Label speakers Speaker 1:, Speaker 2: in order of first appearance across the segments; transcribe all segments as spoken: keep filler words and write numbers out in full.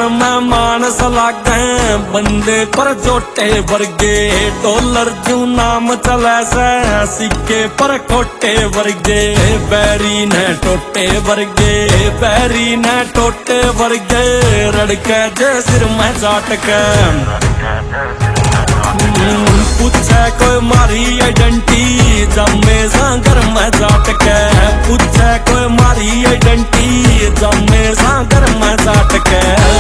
Speaker 1: में मानस लागे बंदे पर जोटे वर्गे डॉलर जू नाम चले से सिक्के पर खोटे वर्गे बैरी ने टोटे वर्गे बैरी ने टोटे वर्गे रड़के जे सिर में चाट के पूछे कोई मारी आइडेंटिटी जमे सांगर में जाट के पूछे कोई मारी आइडेंटिटी जमे सांगर में जाट के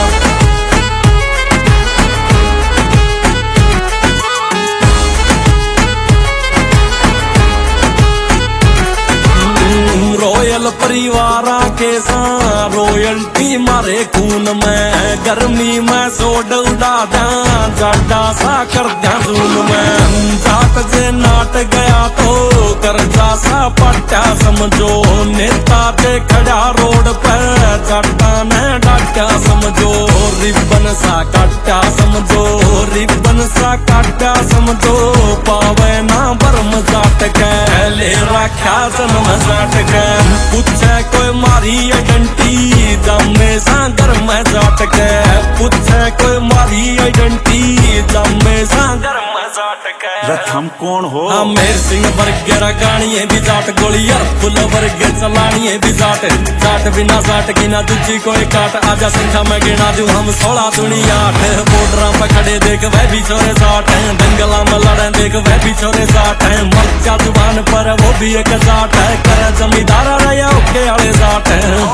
Speaker 1: रॉयल परिवार के साथ रॉयल्टी मारे खून में गर्मी में सोड उड़ा द्या जाडा सा कर द्या जून में जाट जे नाट गया तो कर्जा सा पट्टा समझो नेता जे खड़ा रोड पर जाटा ने डाटा समझो रिबन सा काटा समझो रिबन सा काटा समझो पावे ना बर्म जाट के ले रखा जन्म जाट के पूछे कोई मारी आइडेंटिटी जमे सांगर में जाट के पूछे कोई मारी आइडेंटिटी जमे सांगर में जाट के
Speaker 2: हम कौन हो
Speaker 1: मेर सिंह वर्गे रगानिए भी जाट गोलियां फुल वर्गे चलानिए भी जाट जाट बिना जाट की ना दूजी कोई काट आजा संख्या में गिना दूं हम सोलह दुनिया आठ बॉर्डर पे खड़े देख वह भी छोरे साठ हैं दंगला में लड़े देख वह भी छोरे साठ हैं मर्चा जुबान पर वो भी एक जाट है करे जमींदार रहा ओके वाले जाट हैं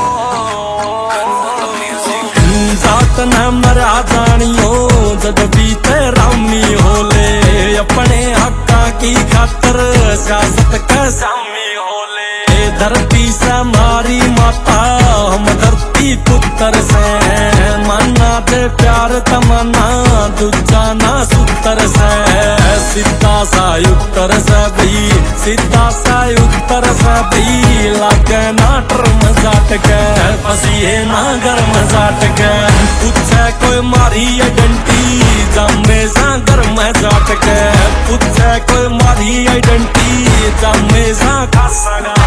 Speaker 1: जाट न मरा जानियो जद बीते रामी होले अपने हक्का की खातर सियासत के सामी होले धरती से हमारी माता हम धरती पुत्र से माना दे प्यार तमन्ना दूजा ना सूत्र से सीधा सा उत्तर से भी सीधा सा उत्तर से भी लागे ना टर्म जाट के फसिए ना गर्म जाट के पूछे कोई मारी आइडेंटिटी जमे सांगर में जाट के पूछे कोई मारी आइडेंटिटी जमे सा खासा